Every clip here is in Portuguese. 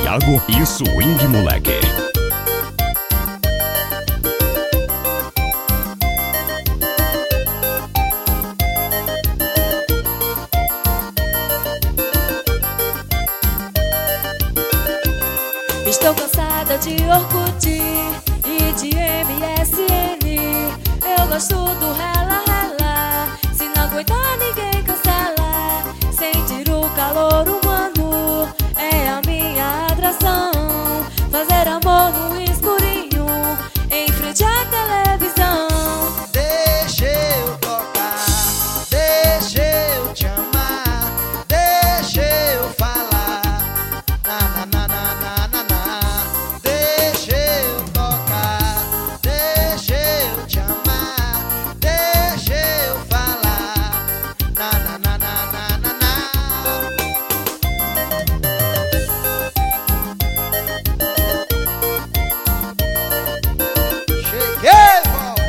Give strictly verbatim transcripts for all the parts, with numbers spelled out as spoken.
Thiago e Swing Moleque. Estou cansada de Orkut e de M S N. Eu gosto do rela rela. Se não aguentar ninguém cancela. Sentir o calor humano é a minha atração. Fazer amor no escurinho em frente à televisão. Deixa eu tocar, deixa eu te amar, deixa eu falar. Na na na na na na na. Deixa eu tocar, deixa eu te amar, deixa eu falar. Na na na na na na na. Cheguei, vovó.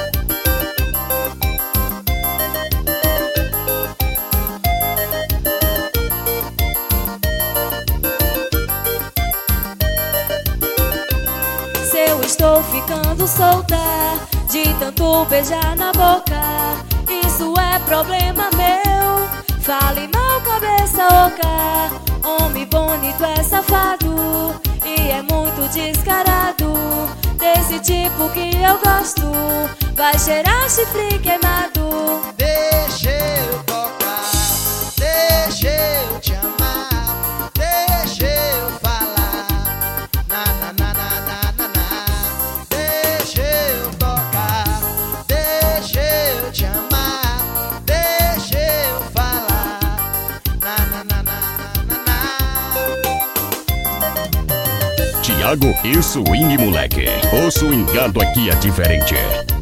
Se eu estou ficando solta de tanto beijar na boca, isso é problema meu. Fale mal, cabeça oca. Homem bonito é safado e é muito descarado. Desse tipo que eu gosto, vai cheirar chifre queimado. Deixa eu tocar, deixa eu te amar, deixa eu falar. Na na na na na na na. Deixa eu tocar, deixa eu te amar, deixa eu falar. Na na na na na na. Thiago e Swing Moleque. O swingado aqui é diferente.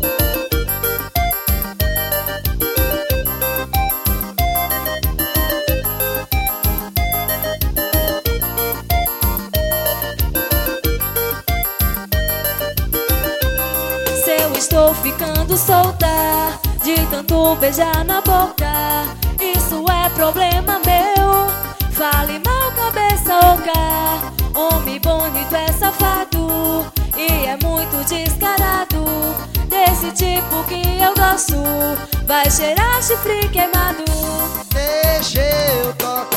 Se eu estou ficando solta de tanto beijar na boca, isso é problema meu. Fale mal, cabeça oca. Homem bonito é safado e é muito descarado. Desse tipo que eu gosto, vai cheirar chifre queimado. Deixa eu tocar.